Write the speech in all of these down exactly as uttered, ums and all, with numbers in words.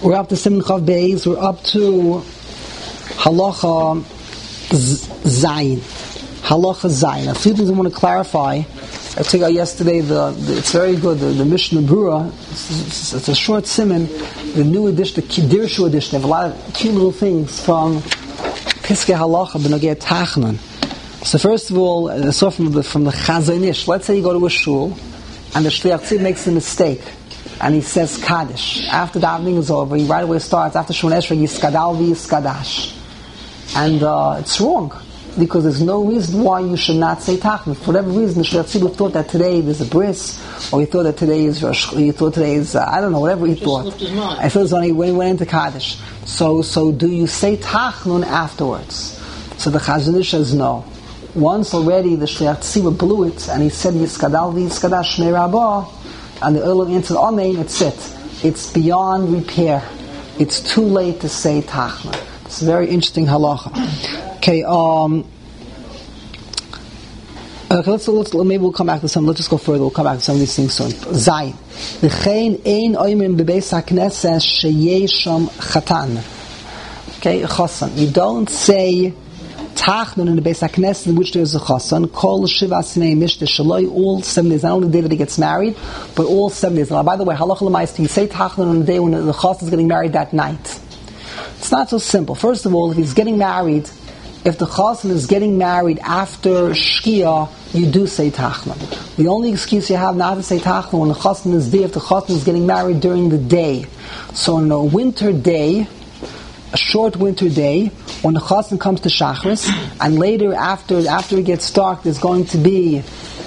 We're up to Siman Chav Beis. We're up to Halacha Zayin. Halacha Zayin. A few things I want to clarify. I took out yesterday. The, the it's very good. The, the Mishnah Brura. It's, it's a short siman. The new edition, the Kidirshu edition. They have a lot of cute little things from Piskei Halacha B'nogei Tachnon. So first of all, I saw from the from the Chazon Ish. Let's say you go to a shul, and the Shliach Tzid makes a mistake, and he says Kaddish. After the davening is over, he right away starts after Shemona Esrei Yiskadal v'Yiskadash, and uh, it's wrong because there's no reason why you should not say Tachnon. For whatever reason, the Shliach Tzid thought that today there's a bris, or he thought that today is Rosh, he thought today is uh, I don't know, whatever he thought. I thought it was only when he went into Kaddish. So, so do you say Tachnon afterwards? So the Chazon Ish says no. Once already the Shliach Tzibah blew it, and he said Yiskadal v'Yiskadash Shnei Rabbah, and the Olam answered Amen. It's it. It's beyond repair. It's too late to say Tachna. It's a very interesting halacha. Okay, um, okay. Let's, let's maybe we'll come back to some. Let's just go further. We'll come back to some of these things soon. Zayin. V'chein ein oimrim bebeis hakneses sheyesham chatan. Okay, chasan. You don't say Tachnon in the Beis HaKnesset in which there is a chasan. Kol shiva sinei mishte shaloi. All seven days. Not only the day that he gets married, but all seven days. Now, by the way, halacha l'maisa, you say Tachnon on the day when the chasan is getting married that night. It's not so simple. First of all, if he's getting married, if the chasan is getting married after Shkia, you do say Tachnon. The only excuse you have not to say Tachnon when the chasan is there, if the chasan is getting married during the day. So on a winter day, a short winter day, when the chasan comes to Shachris, and later after after it gets dark, there's going to be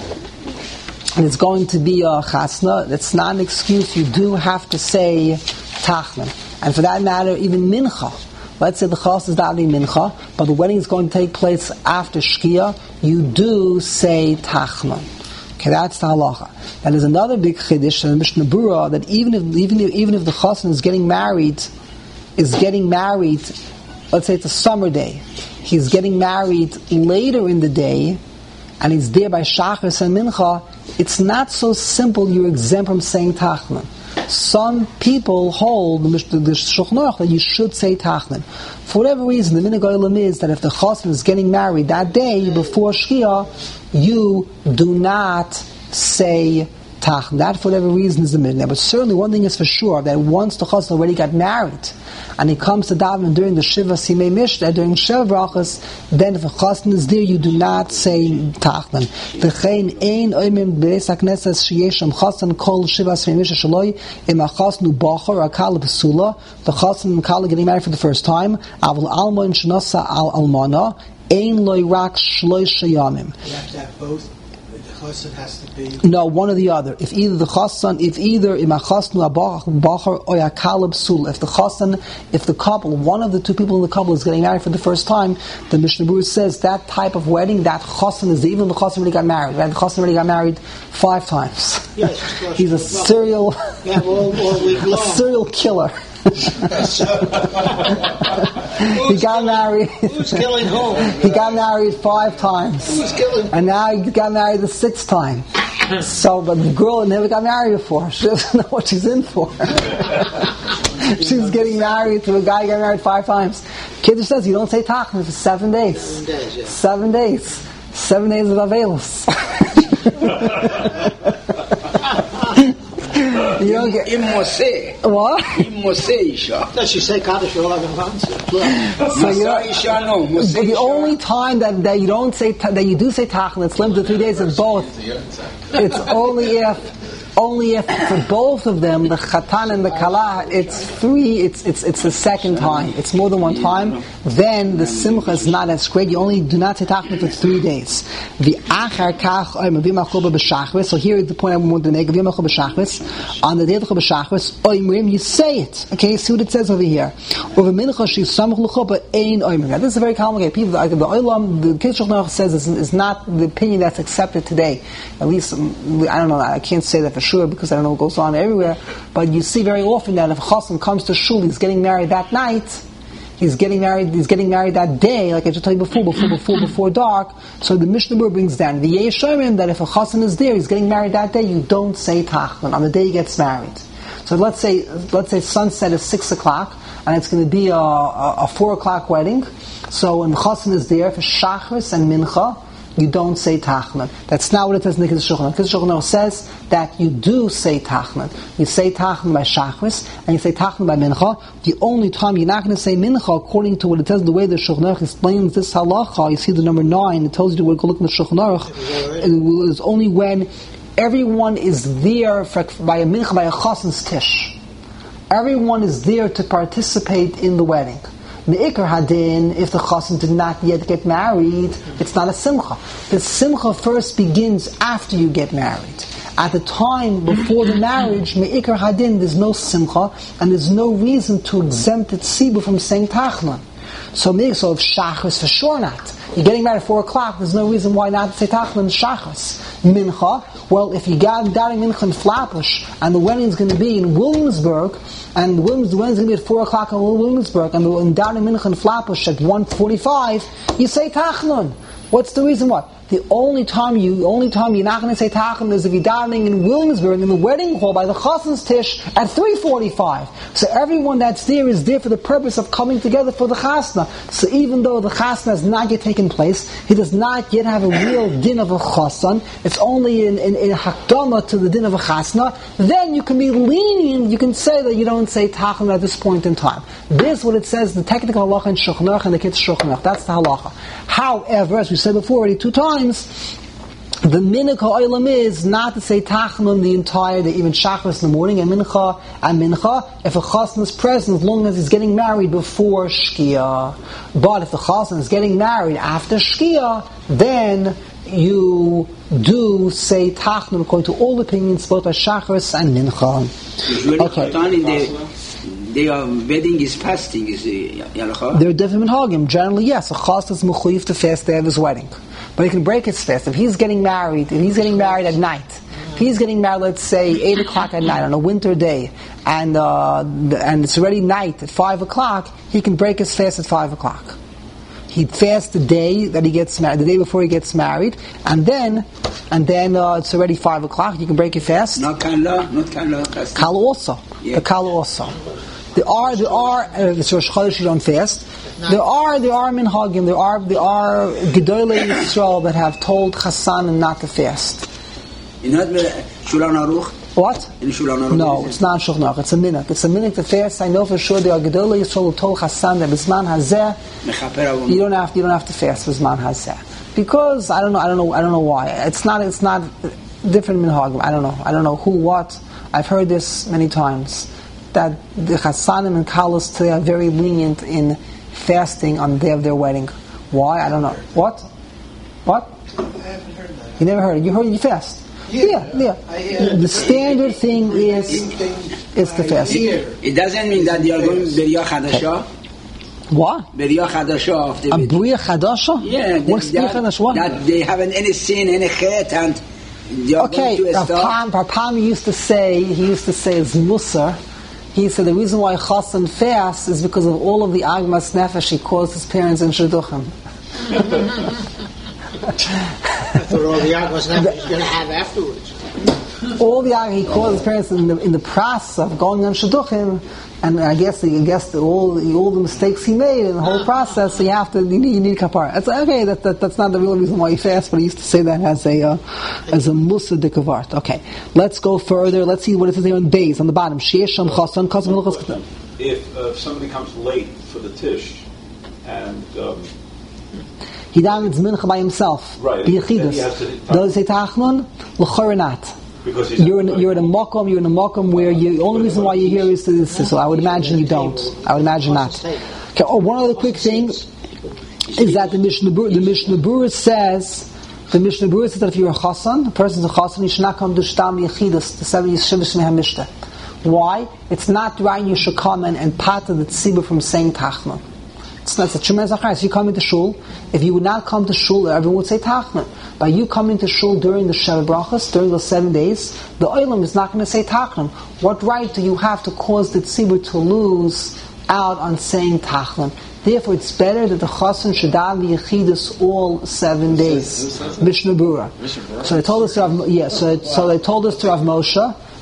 there's going to be a chasna. That's not an excuse. You do have to say Tachnon, and for that matter, even mincha. Let's say the chasan is davening mincha, but the wedding is going to take place after Shkia. You do say Tachnon. Okay, that's the halacha. And there's another big chiddush in the Mishnah Brura that even if even if, even if the chasan is getting married. is getting married, let's say it's a summer day, he's getting married later in the day, and he's there by Shachris and Mincha, it's not so simple you're exempt from saying Tachnon. Some people hold the Shulchan Aruch that you should say Tachnon. For whatever reason, the minhag olam is that if the chassan is getting married that day before Shkia, you do not say Tachnon. That, for whatever reason, is the minhag. But certainly one thing is for sure, that once the chassan already got married, and he comes to daven during the Shiva Simei Mishnah, during Sheva Brachas, then if a chassan is there, you do not say Tachnon. V'chein ein oimim b'beis hakneses sheyesham chassan kol Shiva Simei Mishnah shaloi im hachasnu bachar akal b'sula, the chassan and kala getting married for the first time, avul almoin shenasa al almana, ein loy rak shloi sheyamim. You have to have both. Chassan has to be no, one or the other. If either the chassan, if either imachasnu abachar or yakalib sul, if the chassan, if the couple, one of the two people in the couple is getting married for the first time, the Mishnah Brura says that type of wedding, that chassan is even the chassan already got married. Right? The chassan already got married five times. Yes, of course. He's a serial, yeah, all, all week long. a serial killer. he got married. Who's killing whom? He got married five times. Who's killing? And now he got married the sixth time. So, but the girl never got married before. She doesn't know what she's in for. She's getting married to a guy who got married five times. Kiddush says you don't say Tachnon for seven days. Seven days. Yeah. Seven days. Seven days of Avelos. You don't get Imose. what? Imose Isha. Does she say Kaddish all of them? So you Masa Isha no. Mose But the Isha. only time that, that you don't say that you do say Tachnon, it's limited to three days is both. It's only if only if for both of them, the Chatan and the Kala, it's three. It's it's it's the second time. It's more than one time. Then the Simcha is not as great. You only do not say Tachnon for three days. The Achar Kach V'Machol B'Shachris. So here is the point I want to make. V'Machol B'Shachris. On the day of B'Shachris, Oimrim, you say it. Okay, see what it says over here. Over Mincha She's Samach L'Chuppah Ein Oimrim. Now this is very complicated. People, like the Olam, the Kitzur Shulchan Aruch says is, is not the opinion that's accepted today. At least I don't know. I can't say that for sure because I don't know what goes on everywhere. But you see very often that if a chassan comes to shul, he's getting married that night. He's getting married. He's getting married that day, like I just told you before, before, before, before dark. So the Mishnah Brura brings down the Yeshayim that if a chassan is there, he's getting married that day. You don't say Tachnon on the day he gets married. So let's say let's say sunset is six o'clock, and it's going to be a, a, a four o'clock wedding. So when the chassan is there for shachris and mincha, you don't say tachnan. That's not what it says in the Kiddush Shulchan Aruch. Kiddush Shulchan Aruch says that you do say tachnan. You say tachnan by shachris and you say tachnan by mincha. The only time you're not going to say mincha, according to what it says, the way the Shulchan Aruch explains this halacha, you see the number nine. It tells you to go look in the Shulchan Aruch. It's only when everyone is there for, by a mincha, by a chassan's tish. Everyone is there to participate in the wedding. Me'ikar hadin, if the chassan did not yet get married, it's not a simcha. The simcha first begins after you get married. At the time before the marriage, me'ikar hadin, there's no simcha, and there's no reason to exempt the tzibur from saying tachnan. So, so if shachris, for sure not. You're getting married at four o'clock, there's no reason why not to say tachlan shachris. Mincha, well, if you got daring mincha in Flatbush, and the wedding's going to be in Williamsburg, and the wedding's going to be at four o'clock in Williamsburg, and the daring mincha in Flatbush at one forty-five, you say tachlan. What's the reason why? The only time you, the only time you're not going to say tachlan is if you're davening in Williamsburg in the wedding hall by the chassan's tish at three forty-five. So everyone that's there is there for the purpose of coming together for the chasna. So even though the chasna has not yet taken place, he does not yet have a real din of a chassan. It's only in, in, in hakdama to the din of a chasna. Then you can be lenient. You can say that you don't say tachlan at this point in time. This is what it says, the technical halacha in Shulchan Aruch and the Kiddush Shulchan Aruch. That's the halacha. However, as we said before already two times, the minhag ha'olam is not to say tachnon the entire day, even shachris in the morning, and mincha and mincha, if a chassan is present, as long as he's getting married before shkia. But if the chassan is getting married after shkia, then you do say tachnon according to all opinions, both by shachris and mincha. Okay. Their wedding is fasting, is the halacha? There are different minhagim. Generally, yes, a chassan is mechuyev to fast day of his wedding. But he can break his fast. If he's getting married, if he's getting married at night, if he's getting married, let's say, eight o'clock at night on a winter day, and uh, and it's already night at five o'clock, he can break his fast at five o'clock. He'd fast the day that he gets married, the day before he gets married, and then, and then uh, it's already five o'clock, you can break your fast. Not kala, not kala. Kala also. Yeah. The kala also. There are, there are, uh, it's Rosh Chodesh, you don't fast. There are, there are minhagim, there are, there are Gedolei Yisrael that have told Chassan not to fast. In Shulchan Aruch? What? In Shulchan Aruch? No, it's not Shulchan Aruch, it's a minhag. It's a minhag to fast. I know for sure there are Gedolei Yisrael who told Chassan that Bisman Hazeh, you don't have, you don't have to fast Bisman Hazeh. Because, I don't know, I don't know, I don't know why. It's not, it's not different minhagim. I don't know. I don't know who, what. I've heard this many times. That the Chassanim and Kalos today are very lenient in fasting on the day of their wedding. Why? I don't know. What? What? I haven't heard that. You never heard it. You heard you fast. Yeah, yeah. yeah. I hear the standard thing is is the fast. It doesn't mean that they are going Beriah Chadasha. What? Beriah Chadasha of the A Beriah Chadasha? Yeah. What's Beriah Chadasha? What? That they haven't any sin, any chet, and they are okay, going to start. Our Pam used to say, he used to say, it's Musar. He said the reason why Chassan fasts is because of all of the Agmas Nefesh he caused his parents in Shidduchim. That's what all the Agmas Nefesh is going to have afterwards. All the Agmas he caused his parents in the, in the process of going on Shidduchim, and I guess I guess the, all the, all the mistakes he made in the whole process, so you have to you need, you need kapara. That's okay. That, that that's not the real reason why he fasts, but he used to say that as a uh, as a musa dikavart. Okay, let's go further. Let's see what it says here on base on the bottom. Sheisham chasan kasim. If uh, somebody comes late for the tish, and um, he davens mincha by himself, right? B'yechidus. Does he say tachnun? L'chorinat. Because you're in, you're in a makom, you're in a makom where you, the only reason why you're here is to, so I would imagine you don't. I would imagine not. Okay. Oh, one other quick thing is that the Mishnah Berurah, the Mishnah Berurah says, the Mishnah Berurah says that if you're a chassan, a person's a chassan, you should not come to shtam yechidus, the seven yeshivas mehamishta. Why? It's not right you should come and, and pata the tzibur from saying tachna. It's not a tremendous achayis. If you come into shul, if you would not come to shul, everyone would say tachna. By you coming to shul during the Sheva Brachas, during those seven days, the olam is not going to say tachna. What right do you have to cause the tzibur to lose out on saying tachna? Therefore, it's better that the chassan should daven the yechidus all seven days. Mishnah Berurah. So they told us to Rav, yeah. So so they told us to Rav Moshe.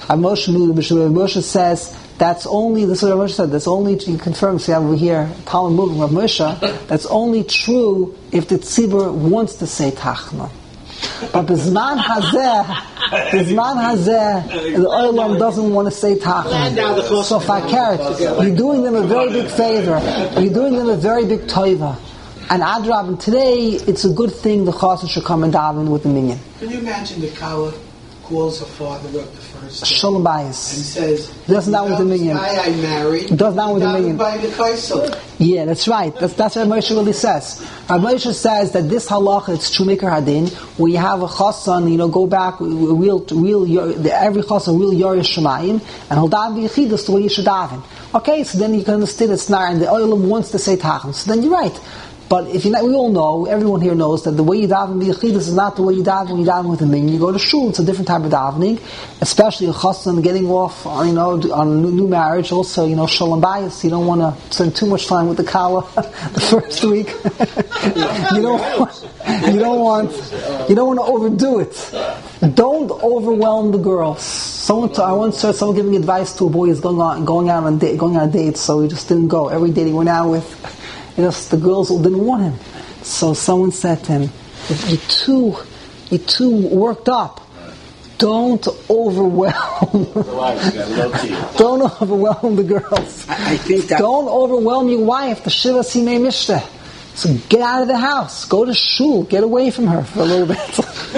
Rav Moshe knew, Rav Moshe says that's only, this is what Rav Moshe said, that's only, you confirm, see over here, Talmud moving Rav Moshe, that's only true if the tzibur wants to say tachna. But Bizman Hazeh, Bizman Hazeh, the Olam doesn't want to say tachna. So Fakert, you're doing them a very big favor. You're doing them a very big toiva. And Adrab, today it's a good thing the chassan should come and daven with the minyan. Can you imagine the Kala calls her father up the first day Shalom Bayis. and says, does not with the minyan. This guy I married, Does not with the minyan. by the Kaisel. Yeah, that's right. That's that's what Moshe really says. Rav Moshe says that this halacha, it's true Mikar Hadin, where you have a chassan, you know, go back, real, real, every chassan, real Yorish Shemayim, and he'll daven b'yechidus the way you should daven. Okay, so then you can understand it's not, and the Olam wants to say tachon. So then you're right. But if you not, we all know, everyone here knows that the way you daven b'yechidus is not the way you daven when you daven with a minyan. You go to shul, it's a different type of davening, especially a chassan getting off, you know, on a new marriage. Also, you know, shalom bayis. You don't want to spend too much time with the kala the first week. you don't, want, you don't want, you don't want to overdo it. Don't overwhelm the girls. Someone, t- I once heard someone giving advice to a boy who's going on, going out on date, going on a date, so he just didn't go. Every date he went out with. You know, the girls didn't want him. So someone said to him, if you're too, you're too worked up, don't overwhelm. Don't overwhelm the girls. I, I think that... Don't overwhelm your wife, the Shiva Simei Mishteh. So get out of the house. Go to shul. Get away from her for a little bit.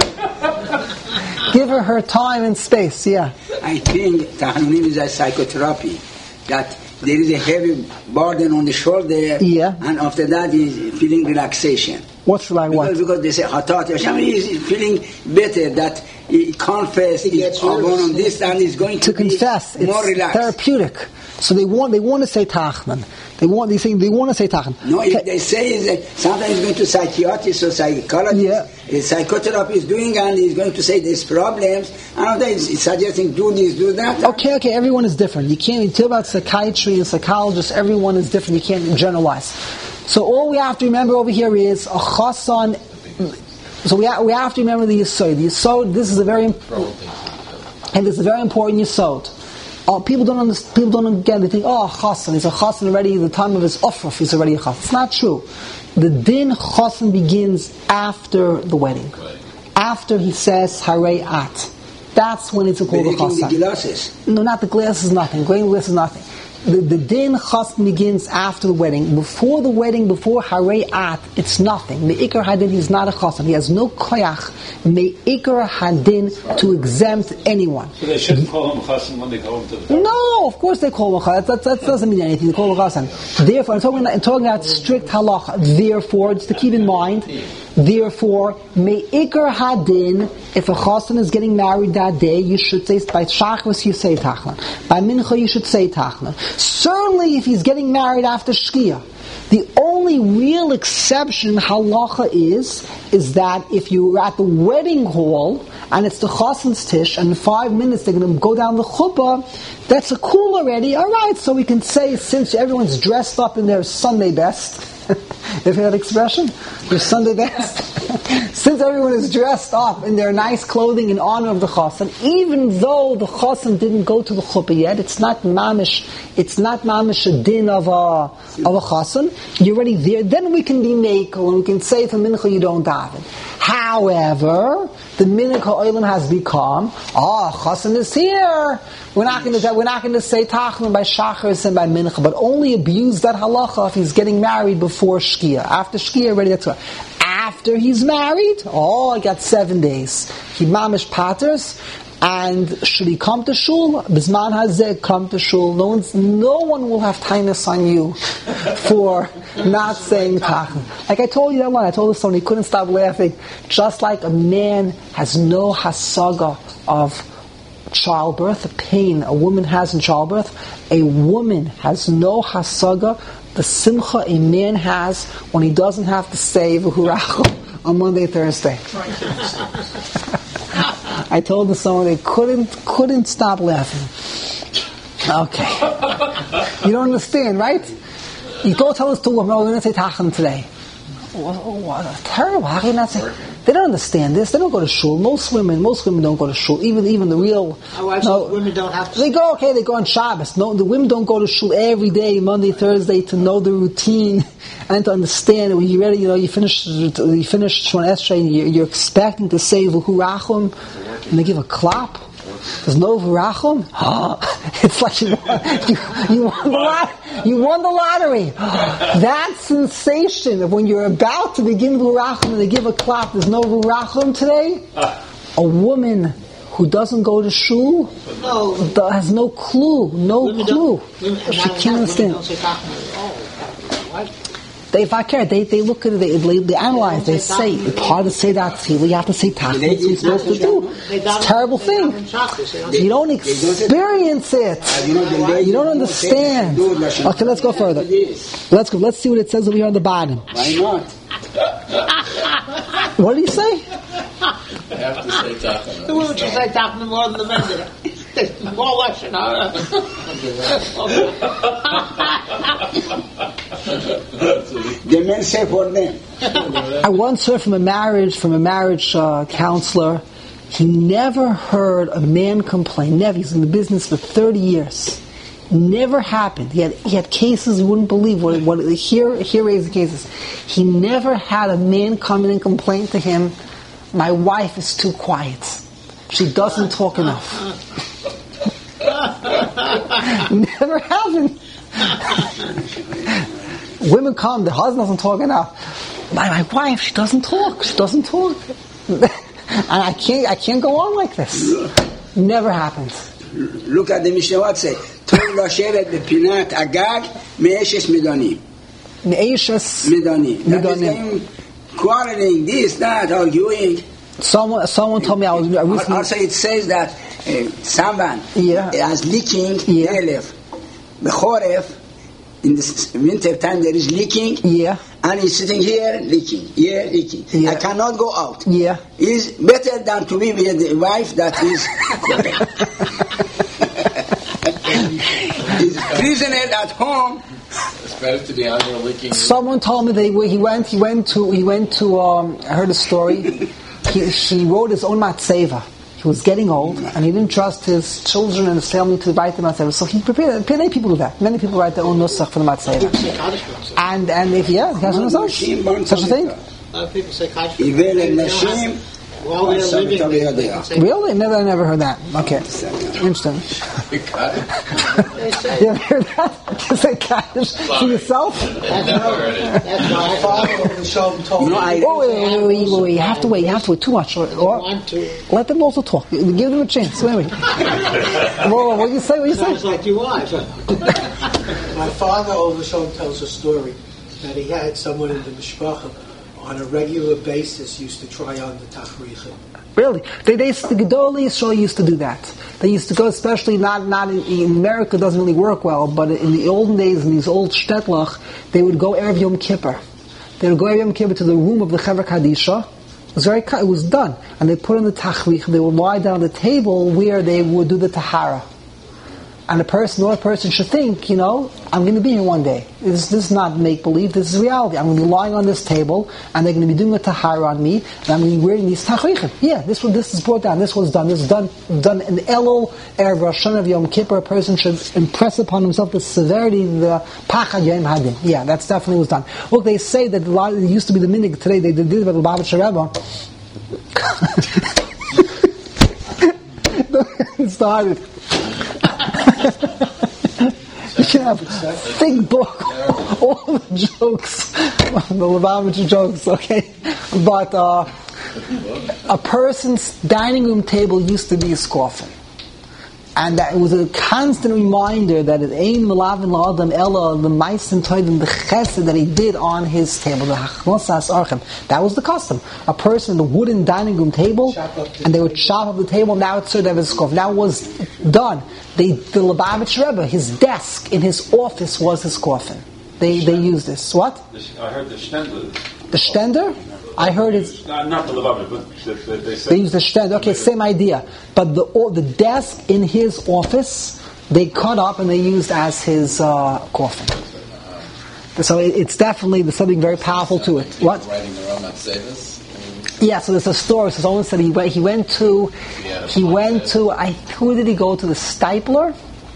Give her her time and space, yeah. I think Tahanunim is a psychotherapy. That there is a heavy burden on the shoulder, yeah. and after that is feeling relaxation. What's like what? Because, because they say Hatat Hashem is feeling better, that he confess, he gets on this, and is going to, to confess. Be more it's relaxed. Therapeutic. So they want they want to say tachman. They want they say they want to say tachman. No, if they say is that sometimes he's going to psychiatrist or psychologist, yeah. psychotherapy is doing, and he's going to say there's problems, and after he's suggesting do this, do that. Okay, okay, everyone is different. You can't you talk about psychiatry and psychologists. Everyone is different. You can't generalize. So all we have to remember over here is a chassan. So we have, we have to remember the yesod. The yesod. This is a very important, and this is a very important yesod. Uh, people don't understand, people don't get. They think, oh, chassan. He's a chassan already. The time of his ofruf, he's already a chassan. It's not true. The din chassan begins after the wedding, after he says harei at. That's when it's called a chassan. The glasses. No, not the glasses. Nothing. Going glass is nothing. The, the din chassan begins after the wedding. Before the wedding, before harei at, it's nothing. Me'ikar hadin, he's not a chassan. He has no koyach. Me'ikar hadin to exempt anyone. So they shouldn't call him chassan when they go into the... No, of course they call him chassan. That, that, that doesn't mean anything. They call him chassan. Therefore, I'm talking, I'm talking about strict halacha. Therefore, just to keep in mind, therefore, me'ikar hadin, if a chassan is getting married that day, you should say, by shachris you say tachlan. By mincha you should say tachlan. Certainly if he's getting married after shkia. The only real exception halacha is, is that if you're at the wedding hall, and it's the chassan's tish, and in five minutes they're going to go down the chuppah, that's a cool already. Alright, so we can say, since everyone's dressed up in their Sunday best, if you heard that expression? Your Sunday best? Since everyone is dressed up in their nice clothing in honor of the chassan, even though the chassan didn't go to the chuppah yet, it's not mamish, it's not mamish a din of a, of a chassan, you're already there, then we can be makel, and we can say for mincha you don't daven. However, the mincha oilam has become, oh, chassan is here. We're not going to we're not going to say tachlim by shachris and by mincha, but only abuse that halacha if he's getting married before shkia. After shkia, already that's right. After he's married, oh, I got seven days. He mamish paters, and should he come to shul? Bisman hazeh, come to shul. No one's, no one will have tinus on you for not saying tachlim. Like I told you that one, I told this one, he couldn't stop laughing. Just like a man has no hasaga of childbirth, the pain a woman has in childbirth, a woman has no hasaga, the simcha a man has when he doesn't have to say v'hurachol on Monday, Thursday. I told them someone they couldn't couldn't stop laughing. Okay, you don't understand, right? You go tell us to woman, oh, we're going to say tachlim today. What, what, terrible. How can you not say? They don't understand this. They don't go to shul. Most women, most women don't go to shul. Even, even the real. Oh, no, women don't have to. They go, okay, they go on Shabbos. No, the women don't go to shul every day, Monday, Thursday, to know the routine and to understand it. When you ready, you know, you finish, you finish Shemon Esrei, and you're, you're expecting to say V'hu Rachum, and they give a clap. There's no V'Rachum. It's like you won, you, you won the lot, you won the lottery. That sensation of when you're about to begin V'Rachum and they give a clap. There's no V'Rachum today. A woman who doesn't go to shul no. has no clue, no women clue. Women, she can't understand. They, if I care, they, they look at it, they, they, they analyze, they say, it's hard to say that tefillah, you have to say tachlis, what you're supposed to do. It's a terrible thing. You don't experience it. You don't understand. Okay, let's go further. Let's go. Let's see what it says over here on the bottom. Why not? What do you say? I have to say tachlis. The women should say tachlis more than the men did. More lesson, huh? The men say for them. I once heard from a marriage from a marriage uh, counselor. He never heard a man complain. Never. He's in the business for thirty years. Never happened. He had he had cases you wouldn't believe. What, what here here raising cases. He never had a man come in and complain to him, "My wife is too quiet. She doesn't talk enough." Never happened. Women come, the husband doesn't talk enough. My, my wife, she doesn't talk. She doesn't talk. And I can't, I can't go on like this. Never happens. Look at the Mishnah. What say? Tov lashevet bepinat agag me'eshes midonim. Me'eshes midonim. midonim. Quarreling, this, that, arguing. Someone, someone told me I was. I recently, also, it says that uh, someone yeah. has leaking yeah. elef. Bechoref, in the winter time there is leaking. Yeah. And he's sitting here leaking, here leaking. Yeah. I cannot go out. Yeah. It's better than to be with a wife that is is prisoner at home. It's better to be on there leaking. Someone told me that he went. He went to. He went to. Um, I heard a story. he, he wrote his own matzeva. He was getting old, and he didn't trust his children and his family to write the matzeva. So he prepared. Many people do that. Many people write their own nusach for the matzeva. And and if yeah, he has a nusach, such a thing. A lot of people say kashmir. Well, really? Never, I never heard that. Okay, interesting. You got it. You ever heard that? You say kaddish to yourself? That's my father on the show told me. Oh, wait, wait, wait, wait, wait. You have to wait. You have to wait too much. Or, or, let them also talk. Give them a chance. Wait, wait. Whoa, what do you say? What do you say? Sounds like you are. My father over the show tells a story that he had someone in the mishpacha on a regular basis used to try on the tachrichim. Really? They, they, the Gedolei Yisrael used to do that. They used to go, especially not, not in, in America, it doesn't really work well, but in the olden days, in these old shtetlach, they would go Erev Yom Kippur. They would go Erev Yom Kippur to the room of the Chevra Kadisha. It was very, it was done. And they put on the tachrich, they would lie down at the table where they would do the tahara. And a person, or a person should think, you know, I'm going to be here one day. This, this is not make-believe, this is reality. I'm going to be lying on this table, and they're going to be doing a tahara on me, and I'm going to be wearing these tachrichim. Yeah, this was, this is brought down, this was done, this is done, done in Elul, Erev Rosh Hashanah, Yom Kippur. A person should impress upon himself the severity, the pachad yom hadin. Yeah, that's definitely was done. Look, they say that a lot, it used to be the minig, today they did it by the Lubavitcher Rebbe. It started. You can have a big book, all the jokes, the Lubavitcher jokes, okay? But uh, a person's dining room table used to be a coffin. And that it was a constant reminder that it ain't Melavin La'adam Ella, the Maisen Toidim, the Chesed that he did on his table, the Hachnosas Archem. That was the custom. A person, the wooden dining room table, and they would chop up the table, now it's served as a coffin. Now it was done. They, the Lubavitcher Rebbe, his desk in his office was his coffin. They they used this. What? I heard the Stender. The Stender? I heard it's... Not, not the Lubavitcher, but they, they say... They use the Stender. Okay, same idea. But the the desk in his office, they cut up and they used as his uh, coffin. So it, it's definitely, there's something very powerful to it. What? Writing the Ramat Sevis? Yeah, so there's a story. So someone said he went, he went to, he went to, I, who did he go to? The Stipler?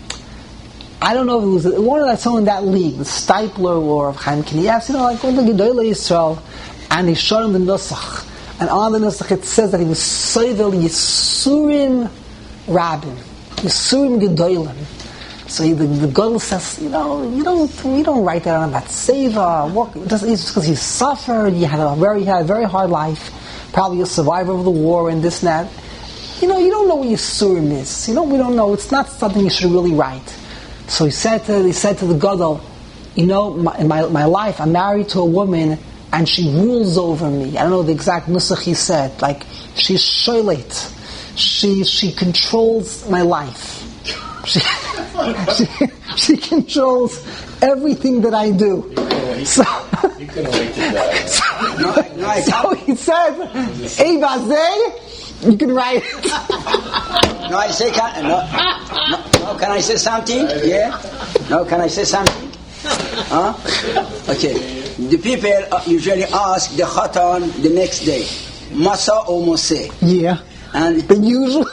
I don't know if it was one of that, someone in that league, the Stipler or Chaim Kanievsky, you know, like one of the Gedolei Yisrael, and he showed him the Nusach. And on the Nusach it says that he was Soivel Yisurim Rabin, Yisurim Gedolim. So he, the, the Gadol says, you know, you don't, you don't write that on about Seva. What, just because you suffered, you had a very, you had a very hard life, probably a survivor of the war and this and that. You know, you don't know what Yisurim is. You know, we don't know. It's not something you should really write. So he said to, he said to the Gadol, you know, my, in my, my life, I'm married to a woman and she rules over me. I don't know the exact nusach he said. Like, she's sholet. She, she controls my life. She, she, she controls everything that I do. So, You couldn't wait to die. so, so he said, Ei Bazeh, you can write it. No, I say, can, no, no, no, can I say something? Yeah? No, can I say something? Huh? Okay. The people uh, usually ask the Khatan the next day, Masa or Mose? Yeah. And The usual.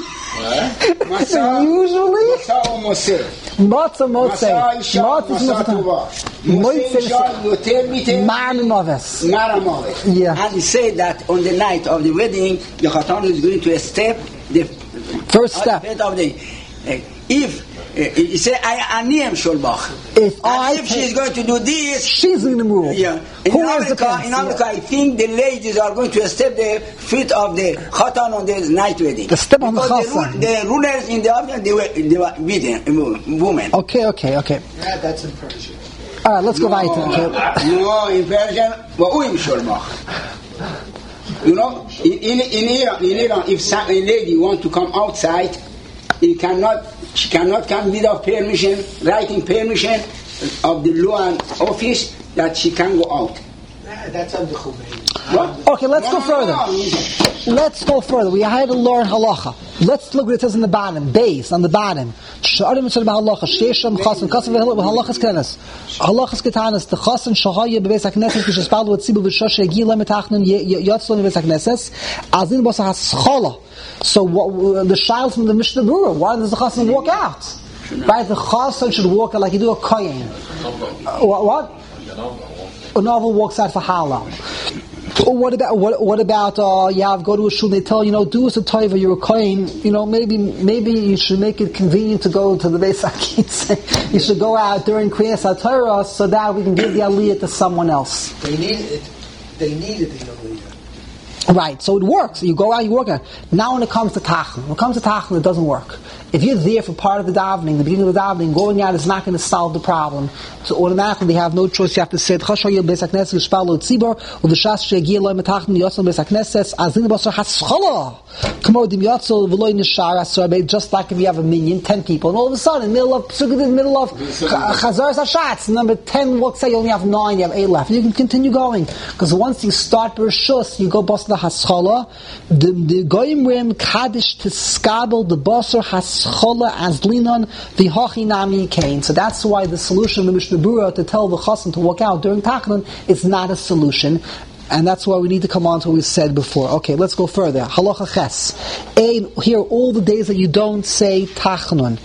Masa, Usually, Masa or Mose? Matzah Motze. Masa Isha, Matzah Masa Tova. Mose Isha, Yoter Mite, Marimoves. Maramove. Yeah. And he said that on the night of the wedding, the Khatan is going to step the First step. Of the, uh, if uh, he said, I Aniyam Sholbach. If And I if she's going to do this, she's going to rule. yeah. In Who has the America, pants? in America, I think the ladies are going to step the feet of the Khatan on the night wedding. The step on the Because Khatan. The, ru- the rulers in the office, they were, they were women. women. Okay, okay, okay. Yeah, that's in Persian. All right, let's go No, weiter. Okay. no, in Persian, وَأُيْمْ شُلْمَخ. You know, in, in, in Iran, in Iran, if some, a lady want to come outside, he cannot, she cannot come without permission, writing permission of the law and office that she can go out. Yeah, that's under Khomeini. What? Okay, let's go No, further. no, no. Let's go further. We had to learn halacha. Let's look what it says on the bottom. Base on the bottom. Sha'arim mitzvah halacha. Shesham chasen. Chasen v'halachas kenes. Halachas ketanas. The chasen shahaya bebeis hakneses. V'shespalu v'tzibu v'shosh regila metachnen yotzlo bebeis hakneses. Azin b'sa haschala. So what, the child from the Mishnah Berurah, why does the chasen walk out? Right, the chasen should walk out like you do a kohen. Uh, what? What? A novel walks out for halal. Or what about what, what about uh, you have go to a shul and they tell you know do us a taiva, you're a kohen, you know maybe maybe you should make it convenient to go to the Beis Hakitz. You should go out during Kriyas HaTorah so that we can give the aliyah to someone else. They needed it. They needed the Aliyah. Right, so it works. You go out, you work out. Now when it comes to Tachlin, when it comes to Tachlin, it doesn't work. If you're there for part of the davening, the beginning of the davening, going out is not going to solve the problem. So automatically they have no choice. You have to say, Chashayil Beis HaKnesses, Yishpalu Tzibor, U'v'shas she'yagiyah lo metachnin yotzol Beis HaKnesses, azin b'asar haschala. K'modim yotzol v'lo nishar asar, just like if you have a minion, ten people, and all of a sudden, in the middle of, in the middle of Chazar Hashatz, number ten, let's say you only have nine, you have eight left. You can continue going. Because once you start Bereshus, you go bust the haschala, the, the goyim rim kaddish to skabel, the basar haschala as linon, the hochinami kain. So that's why the solution of the Mishnah Berurah to tell the chassan to walk out during Tachlin is not a solution. And that's why we need to come on to what we said before. Okay, let's go further. Halacha ches. Ein, here are all the days that you don't say Tachlin.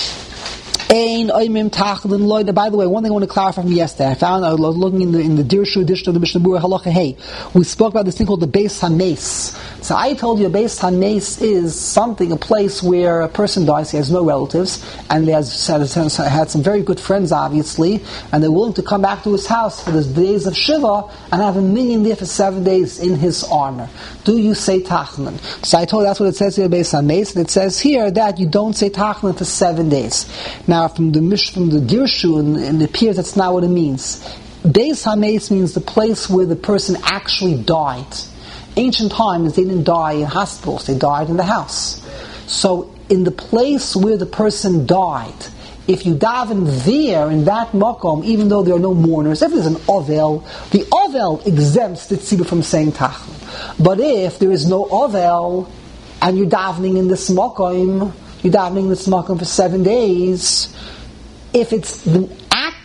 Ein oimim tachlin loy. By the way, one thing I want to clarify from yesterday, I found I was looking in the in the Dirshu edition of the Mishnah Berurah Halacha Hey. We spoke about this thing called the Beis Hameis. So I told you a Beis Hameis is something, a place where a person dies, he has no relatives, and he has had, had some very good friends, obviously, and they're willing to come back to his house for the days of Shiva and have a minion there for seven days in his honor. Do you say Tachlin? So I told you that's what it says here, Beis Hameis, and it says here that you don't say Tachlin for seven days. Now, from the Mish, from the Dirshu, and, and it appears that's not what it means. Beis Hameis means the place where the person actually died. Ancient times, they didn't die in hospitals; they died in the house. So, in the place where the person died, if you daven there in that makom, even though there are no mourners, if there's an ovel, the ovel exempts the tzibur from saying tachlin. But if there is no ovel and you're davening in this makom, you're davening in this makom for seven days, if it's the act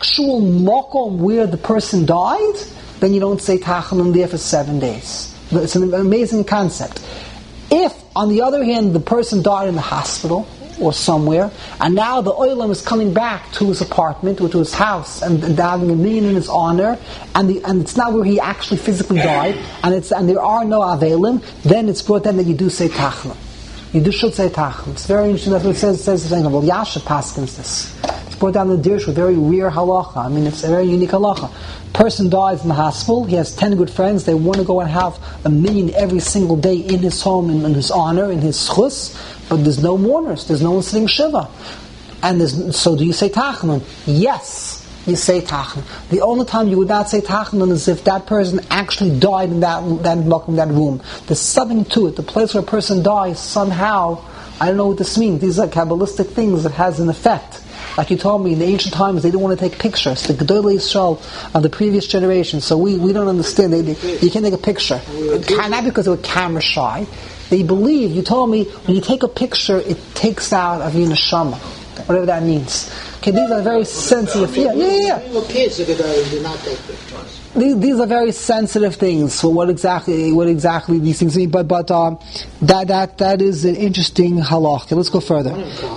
actual mokom where the person died, then you don't say Tachanun there for seven days. It's an amazing concept. If, on the other hand, the person died in the hospital or somewhere, and now the oilam is coming back to his apartment or to his house and, and having a million in his honor, and the, and it's not where he actually physically died, and it's and there are no avelim, then it's brought down that you do say Tachanun. You do should say Tachanun. It's very interesting. That's what it says. It says the well, Yasha paskins this. It's brought down the Dirsh with very rare halacha. I mean, it's a very unique halacha. Person dies in the hospital. He has ten good friends. They want to go and have a million every single day in his home, in, in his honor, in his schus. But there's no mourners. There's no one sitting shiva. And there's, so do you say Tachanun? Yes, you say Tachanun. The only time you would not say Tachanun is if that person actually died in that that in that room. There's something to it. The place where a person dies somehow. I don't know what this means. These are Kabbalistic things that has an effect. Like you told me, in the ancient times, they didn't want to take pictures. The Gedolei Yisrael of the previous generation. So we, we don't understand. They, they, you can't take a picture. Not because they were camera shy. They believe, you told me, when you take a picture, it takes out of your neshama. Whatever that means. Okay, these are very sensitive. Yeah, yeah, yeah. We were kids, the Gedolei did not take pictures. These, these are very sensitive things. So what exactly, what exactly these things mean? But, but um, that, that, that is an interesting halach. Okay, let's go further.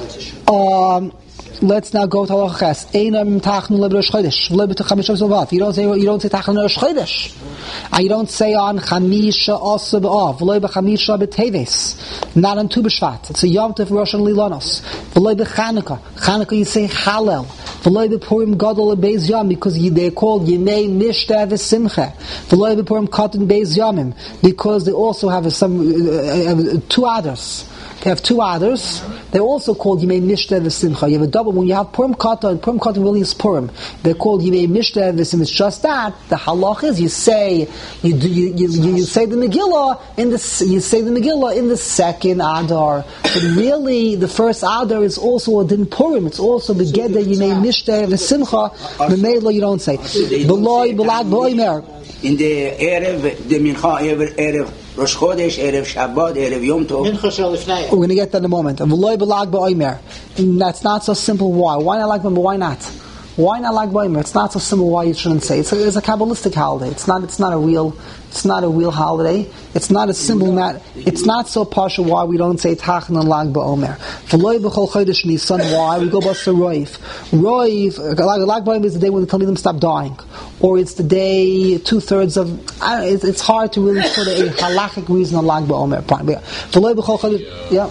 Um... Let's now go to halacha ches. Einam tachanun leberosh chodesh, lebetachamisha v'sovat. You don't say you don't say tachanun leberosh chodesh. And you don't say on chamisha also b'av, v'loy b'chamisha b'teves, not on Tu b'shvat. It's a yom tov rosh and lilanos. V'loy b'chanukah, Chanukah you say halel. V'loy b'purim gadol beis yom because they're called yemei mishta v'simcha. V'loy b'purim katan beis yomim because they also have some uh, uh, two others. They have two others. They're also called Yimei Mishta V'Simcha. You have a double. When you have Purim Kata, and Purim Kata really is Purim. They're called Yimei Mishta V'Simcha. It's just that. The halach is you say you do you, you, you, you say the Megillah in the you say the Megillah in the second Adar. But really, the first Adar is also a Din Purim. It's also the Geder Yimei Mishta V'Simcha. The Meila you don't say. B'loy B'lag B'oimer. In the Erev, the Mincha Erev, Erev Rosh Chodesh, Erev Shabbat, Erev Yom Tov. We're going to get that in a moment. And that's not so simple. Why? Why not like them? But why not? Why not like Baimer? It's not so simple. Why you shouldn't say it's a, it's a Kabbalistic holiday. It's not. It's not a real. It's not a real holiday. It's not a simple matter. It's not so partial. Why we don't say Tachanun Lag BaOmer? V'loy b'chol chodesh Nisan. Why we go bust the Roiv? Roiv Lag BaOmer is the day when the Talmidim stop dying, or it's the day two thirds of. I don't know, it's, it's hard to really put a halachic reason on Lag BaOmer. V'loy b'chol chodesh. Yeah.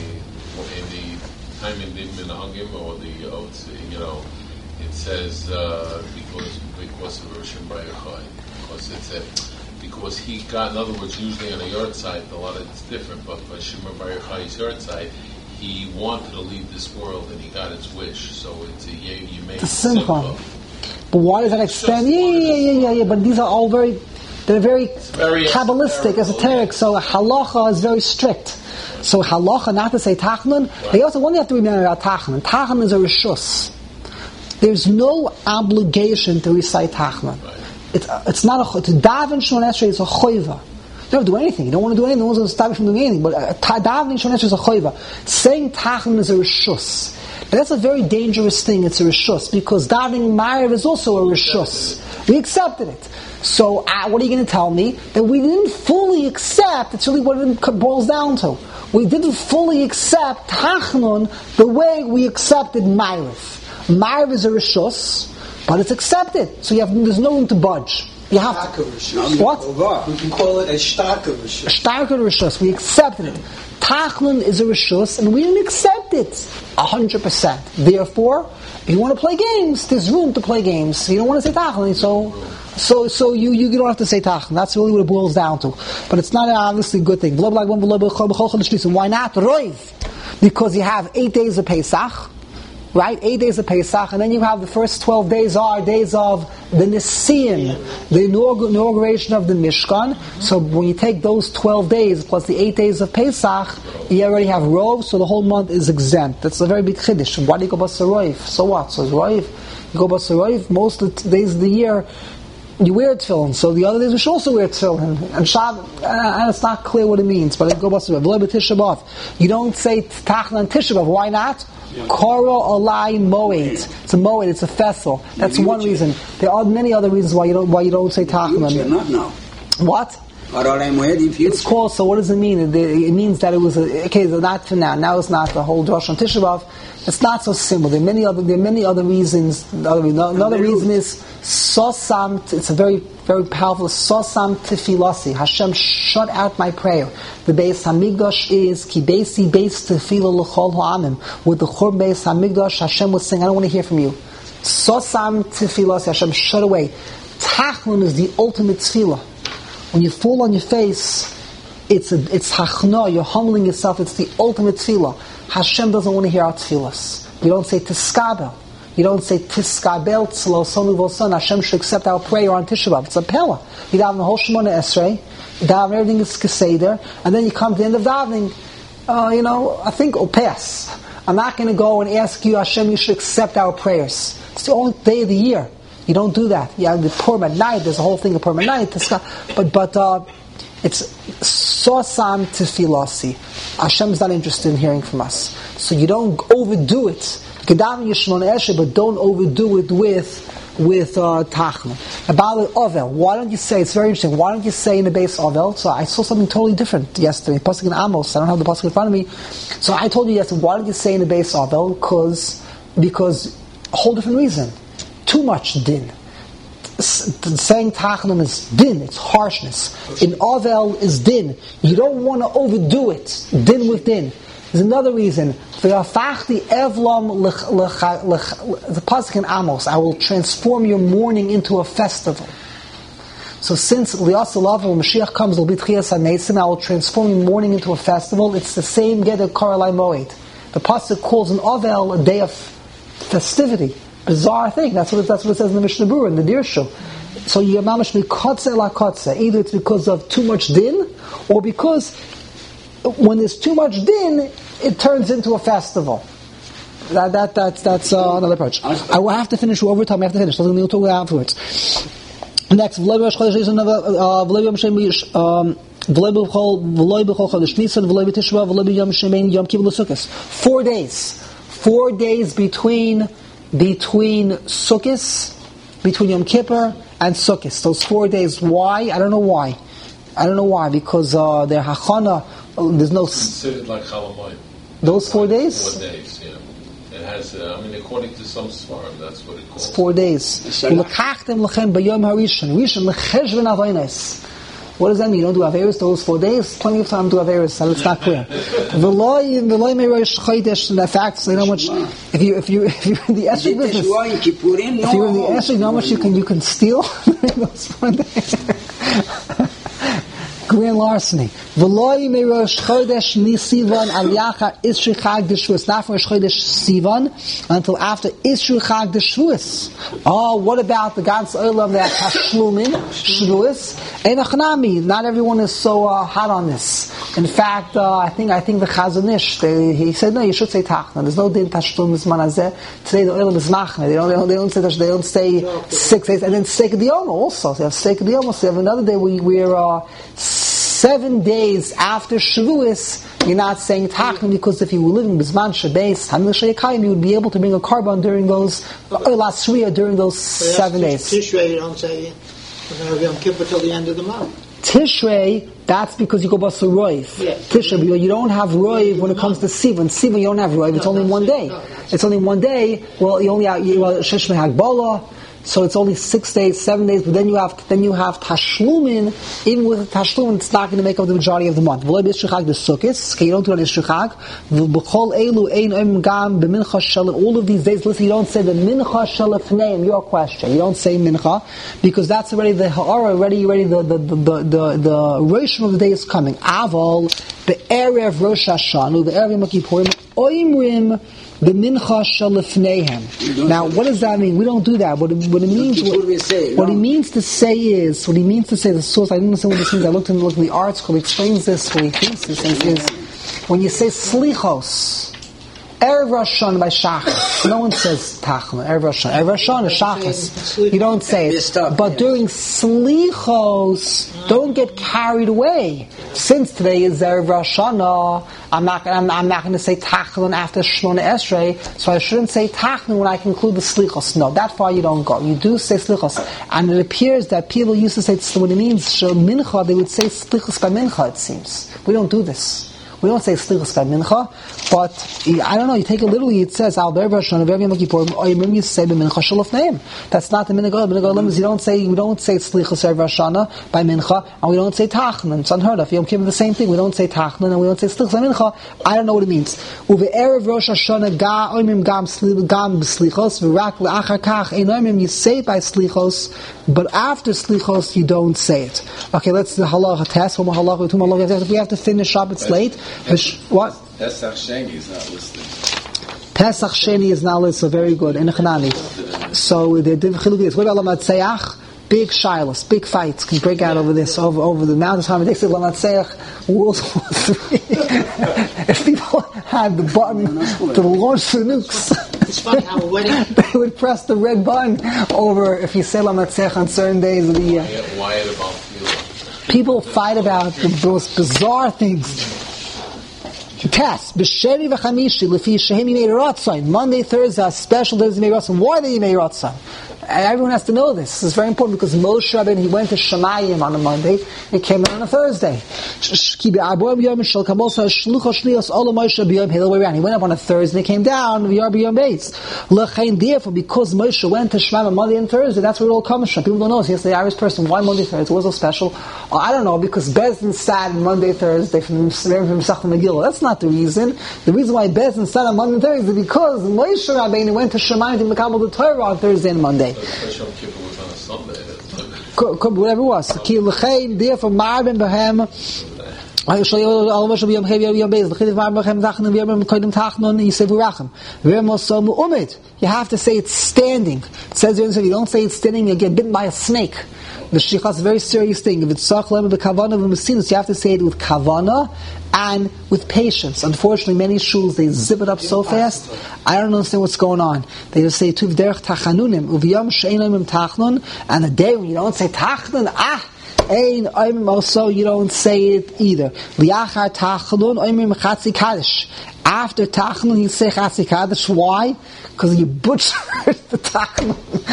Time in the Minhagim or the oaths, you know, it says uh, because because of Rishon Bayachai, because it's a, because he got, in other words, usually on a yard site, a lot of it's different, but by Shimon Bayachai's yard site, he wanted to leave this world and he got his wish, so it's a you, you made the simcha. But why does that extend? Yeah, yeah, yeah, yeah, yeah. But these are all very, they're very, very Kabbalistic, esoteric. So halacha is very strict. So halacha, not to say Tachanun. Right. They also, one you have to remember about Tachanun. Tachanun is a rishus. There's no obligation to recite Tachanun. Right. It's it's not a to daven Shemona Esrei is a choiva. You don't have to do anything. You don't want to do anything. No one's going to stop you from doing anything. But uh, davening Shemona Esrei is a choiva. Saying Tachanun is a rishus. And that's a very dangerous thing. It's a rishus because davening Ma'ariv is also a rishus. We accepted it. So uh, what are you going to tell me? That we didn't fully accept. It's really what it boils down to. We didn't fully accept Tachanun the way we accepted Ma'ariv. Ma'ariv is a rishus, but it's accepted. So you have there's no room to budge. You have to. What? We can call it a starker rishus. A starker rishus. We accepted it. Tachanun is a rishus, and we didn't accept it a hundred percent. Therefore, if you want to play games, there's room to play games. You don't want to say Tachanun, so. So, so you, you don't have to say Tachanun. That's really what it boils down to. But it's not obviously a good thing. Why not Roiv? Because you have eight days of Pesach, right? Eight days of Pesach, and then you have the first twelve days are days of the Nisim, the inauguration of the Mishkan. So when you take those twelve days plus the eight days of Pesach, you already have Rov, so the whole month is exempt. That's a very big chiddush. Why do you go bust Roiv? So what? So it's Roiv. You go bust Roiv most of the days of the year. you wear tefillin. So the other days we should also wear tefillin. And Shabbat, and it's not clear what it means, but it goes back to Tisha B'Av. You don't say Tachna on Tisha B'Av. Why not? Koro Alai Moed. It's a Moed. It's a festival. That's one reason. There are many other reasons why you don't why you don't say Tachna. Not now. What? It's called, so what does it mean? It, it means that it was a, okay, so not for now. Now it's not the whole Rosh on Tisha B'Av. It's not so simple. There are many other, there are many other reasons. Another, another reason is Sosam, it's a very, very powerful Sosam Tefilasi. Hashem shut out my prayer. The Beis Hamikdash is Ki Beisi Beis Tefila L'chol Ha'amim. With the Chur Beis Hamikdash, Hashem was saying, I don't want to hear from you. Sosam Tefilasi, Hashem shut away. Tachlum is the ultimate tefillah. When you fall on your face, it's a, it's hachna, you're humbling yourself, it's the ultimate tefillah. Hashem doesn't want to hear our tefillahs. You don't say tiskabel. You don't say tiskabel tzlo sonu v'oson. Hashem should accept our prayer on Tisha B'Av. It's a pella. You daven the whole Shemona Esrei, you daven everything is keseder, and then you come to the end of davening, uh, you know, I think it'll pass. I'm not going to go and ask you, Hashem, you should accept our prayers. It's the only day of the year. You don't do that. You have the Purim at night. There's a whole thing of Purim at night. But but uh, it's Sosam Tefilasi. Hashem's not interested in hearing from us. So you don't overdo it. Gedaven Yishmon Eshe, but don't overdo it with with uh, Tachna. About Ovel, why don't you say? It's very interesting. Why don't you say in the base Ovel? So I saw something totally different yesterday. Pasuk in Amos. I don't have the pasuk in front of me. So I told you yesterday. Why don't you say in the base Ovel? Because because a whole different reason. Too much din. Saying Tachnum is din, it's harshness. In Ovel is din. You don't want to overdo it. Din with din. There's another reason. The pasuk in Amos, I will transform your mourning into a festival. So since Liasalav, when Mashiach comes, will be Tchias HaMeisim, I will transform your mourning into a festival. It's the same Geder Karalai Moed. The pasuk calls an Ovel a day of festivity. Bizarre thing. That's what it, that's what it says in the Mishnah Berurah, in the Dirshu. So you mamash mikotze la kotze. Either it's because of too much din, or because when there's too much din, it turns into a festival. That that that's that's uh, another approach. I will have to finish over time. I have to finish. So we'll talk about afterwards. Next, V'loi Rosh Chodesh is another. V'loi Yom Shem um V'loi B'chol V'loi B'chol Chodesh Nisan V'loi B'Tisha B'Av V'loi B'Yom Shemein Yom Kippur L'Sukkos. Four days. Four days between. Between Sukkot, between Yom Kippur and Sukkot. Those four days. Why? I don't know why. I don't know why. Because uh, they're Hachana. Uh, there's no... Considered like Chalamoid. Those four days? Four days, yeah. It has, uh, I mean, according to some Svarim, that's what it calls. It's four days. L'kachtem l'chem b'yom harishon. Rishon l'cheshven avonos. What does that mean? You don't do Averis those four days? Plenty of time to do Averis, so it's not clear. V'loi v'loi me'rosh chodesh, in fact, so you know how much, if you, if you, if you're in the Esrog business, if you're in the Esrog, you know how much you can, you can steal during those four days? Grand larceny. V'loi me'rosh chodesh nisivan al yachar isru chag d'shvuos. Not from Rosh Chodesh Sivan until after isru chag d'shvuos. Oh, what about the Gans Olam that Tashlumin Shvuos? Einachnami. Not everyone is so uh, hot on this. In fact, uh, I think I think the Chazon Ish, they, he said no, you should say Tachna. There's no din Tashlum Zman Hazeh. Today the Olam is Machne. They don't, they don't, they don't say they don't say six days, and then Seik Diyom also. They have Seik Diyom. So they have another day we we're. Uh, Seven days after Shavuos, you're not saying Tachlim, because if you were living Bizman Shabbos, Hamil Shayakayim, you would be able to bring a carbon during those, or Lasriya during those so seven days. Tishrei, you don't say Yom Kippur till the end of the month. Tishrei, that's because you go bust a Roiv. Yeah. Tishrei, but you don't have Roiv when it comes to Sivan. Sivan, you don't have Roiv, it's no, only one day. No, it's only one day. Well, you only have, you, well, Sheshmei Hagbala. So it's only six days, seven days, but then you have then you have Tashlumin. Even with Tashlumin, it's not going to make up the majority of the month. V'lo b'Yisruchag the Sukkos. Okay, you don't do it on Yisruchag. V'b'chol elu ein oim gam b'mincha shel. All of these days, listen, you don't say the mincha shel lefneim. Your question, you don't say mincha because that's already the ha'ara, already, already the the the the the, the roshim of the day is coming. Aval the erev Rosh Hashanah, the erev Yom Kippurim, oimrim. The mincha shalifneihem. Now, what does that mean? We don't do that. What it, what it means, what, what he means to say is, what he means to say, the source, I didn't understand what this means. I looked in, looked in the article, he explains this, what he thinks this is, is when you say slichos, Erev Rosh Hashanah by Shachas. No one says Tachanun. Erev Rosh Hashanah. Erev Rosh Hashanah is Shachas. You don't say it. But during Slichos, don't get carried away. Since today is Erev Rosh Hashanah, I'm not, I'm, I'm not going to say Tachanun after Shmona Esrei, so I shouldn't say Tachanun when I conclude the Slichos. No, that far you don't go. You do say Slichos. And it appears that people used to say, when it means Mincha, they would say Slichos by Mincha, it seems. We don't do this. We don't say Slichos by Mincha, but I don't know, you take it literally, it says, Al Be'er Rosh Hashanah, Be'er Yom Kippur, you say B'Mincha Shaluf Neim. That's not the Mincha Olam. Mincha Olam is you don't say, we don't say Slichos Erev Rosh Hashanah by Mincha, and we don't say Tachanun. It's unheard of. Yom Kippur the same thing. We don't say Tachanun, and we don't say Slichos by Mincha. I don't know what it means. Uve Erev Rosh Hashanah, Ga Oimim Gam Slichos, V'rak L'achar Kach, Ein Oimim, you say it by Slichos, but after Slichos, you don't say it. Okay, let's do the halacha test. One more halacha, two more halacha. We have to finish up, it's late. What? Pesach Sheni is not listed. Pesach Sheni is not listed, so very good. In Chanani. So they did chiluk. What about Lamatzeach? Big shilas, big fights can break out over this, over over the mountain time. They say Lamatzeach, World War Three. If people had the button to launch the nukes, it's funny how a wedding they would press the red button over if you say Lamatzeach on certain days of the year. People fight about the most bizarre things. Test b'sheni v'chamishi lefi shehem yimei ratzon. Monday, Thursday are special days of yimei ratzon. Why are they yimei ratzon? And everyone has to know this. This is very important because Moshe Rabbeinu, he went to Shemayim on a Monday, he came in on a Thursday. He went up on a Thursday, he came down, therefore, because Moshe went to Shemayim on Monday and Thursday, that's where it all comes from. People don't know. So yes, the Irish person, why Monday, Thursday? What's so special? Oh, I don't know, because Bezdin sat on Monday, Thursday from Mesach Megillah. That's not the reason. The reason why Bezdin sat on Monday and Thursday is because Moshe Rabbeinu went to Shemayim to Mekabel the Torah on Thursday and Monday. Yom Kippur was on a Sunday. Whatever it was. Ki l'chein, therefore, marben behem. I show you all much of Yom Hev Yom Beis. L'chein marben behem tachnon v'yom kodim tachnon yisei v'rachem. V'yom so mu'umid. You have to say it's standing. It says there, if you don't say it's standing, you get bitten by a snake. The shikha is a very serious thing. If it's tzach the kavana v'mesinus, you have to say it with kavana and with patience. Unfortunately, many shuls, they zip it up so fast, I don't understand what's going on. They just say, tuv derech tachanunim, uviyam she'enim tachnun, and the day when you don't say tachnun, ah, ein oimim also, you don't say it either. Liachar tachnun, oimim chatzi kaddish. After Tachanun, you say Chatzi Kaddish. Why? Because you butchered the Tachanun.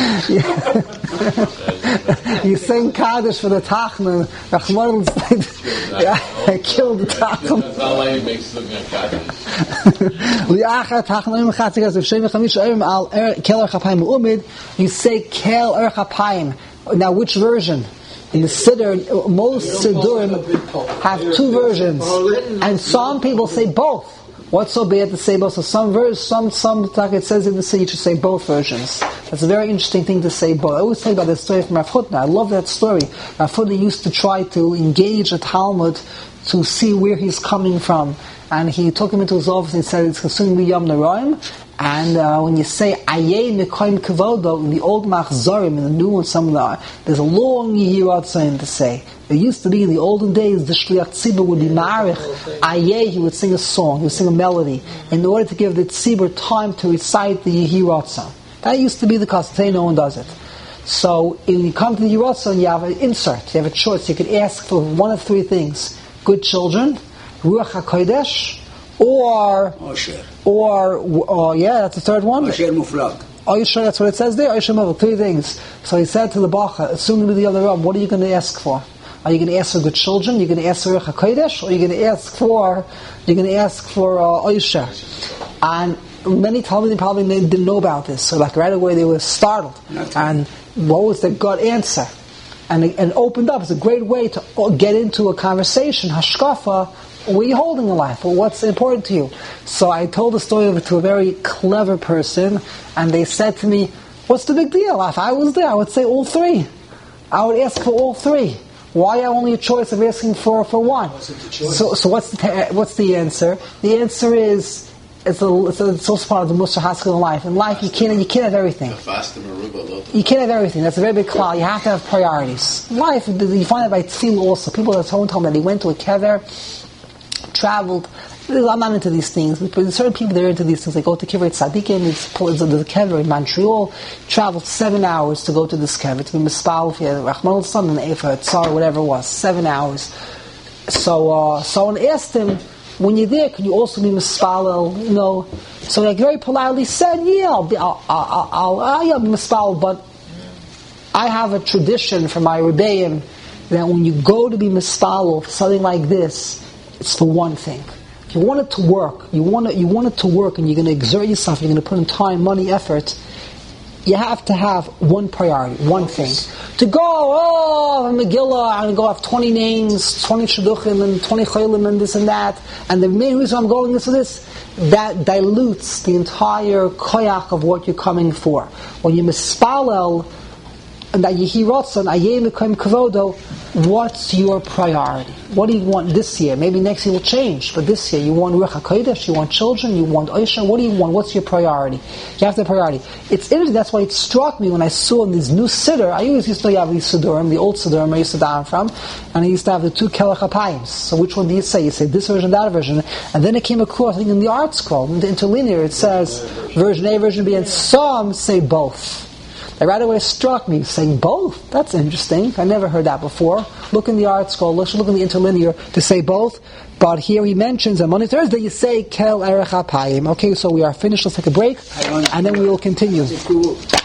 You sing Kaddish for the Tachanun. Rachman said, yeah, I killed the Tachanun. That's how he makes it look like Kaddish. Liachar Tachanun, Chatzi Kaddish. If Shem Chamish Oim al Kel Er Chapayim Umid, you say Kel Er Chapayim. Now, which version? In the Siddur, most Siddurim have two versions. And some people say both. What's so bad to say both? So some verse, some, some, like it says in the city, you should say both versions. That's a very interesting thing to say both. I always think about this story from Rav Hutner. I love that story. Rav Hutner used to try to engage a Talmud to see where he's coming from. And he took him into his office and he said, it's consuming Yom Naraim. And uh, when you say Ayeh Mekoim Kevodo in the old Machzorim, in the new one, some of the, there's a long Yehirat sign to say. It used to be in the olden days, the Shliach Tzibur would be Marich. Ayeh, he would sing a song, he would sing a melody, in order to give the Tzibur time to recite the Yehirat sign. That used to be the custom. Today no one does it. So when you come to the Yehirat sign, you have an insert, you have a choice. You could ask for one of three things: good children, Ruach HaKodesh, or Osher. Or, or yeah, that's the third one. Osher Muflag. Are you sure that's what it says there? Osher Muflag, three things. So he said to the Bacha, assuming to be the other room, what are you going to ask for? Are you going to ask for good children? Are you going to ask for Ruach HaKodesh? Or are you going to ask for, you're going to ask for uh, Osher? And many Talmudim probably didn't know about this. So like right away they were startled. And what was the gut answer? And and opened up. It's a great way to get into a conversation. Hashkafa, what are you holding in life? Well, what's important to you? So I told the story of it to a very clever person, and they said to me, what's the big deal? If I was there, I would say all three. I would ask for all three. Why only a choice of asking for, for one? So so what's the what's the answer? The answer is it's a it's, a, it's also part of the Musar Haskell in life. In life, you can't you can't have everything. You can't have everything. That's a very big cloud. You have to have priorities. In life, you find it by tefillah also. People at home told me they went to a kever, traveled I'm not into these things, but there's certain people that are into these things. They go to Kivrei Tzadikim, it's the kever in Montreal, travel seven hours to go to this kever, to be mispal, if you had Rahman al-San and Efa, Tsar, whatever it was, seven hours. So, uh, so I asked him, when you're there, can you also be mispal, you know? So like very politely said, yeah, I'll be, I'll, I'll, I'll, I'll be mispal, but I have a tradition from my rebbeim that when you go to be mispal for something like this, it's for one thing. You want it to work. You want it. You want it to work, and you're going to exert yourself. You're going to put in time, money, effort. You have to have one priority, one thing. To go, oh, Megillah, I'm going to go have twenty names, twenty shidduchim, and twenty chaylim, and this and that. And the main reason I'm going is this. That dilutes the entire koyach of what you're coming for. When you mispalel, and that yehi rotzon, ayeh mekom kavodo, what's your priority? What do you want this year? Maybe next year will change, but this year you want Ruach HaKodesh, you want children, you want Oisha. What do you want? What's your priority? You have the priority. It's interesting, that's why it struck me when I saw in these new Siddur. I always used to have these Siddurim, the old Siddurim I used to down from, and I used to have the two Kelech HaPayim. So which one do you say? You say this version, that version. And then it came across, I think in the art scroll, in the interlinear, it says version A, version B, and some say both. It right away struck me, saying both. That's interesting. I never heard that before. Look in the art scroll, look, look in the interlinear to say both. But here he mentions on Monday, Thursday, you say Kel Erech HaPayim. Okay, so we are finished. Let's take a break, and then we will continue.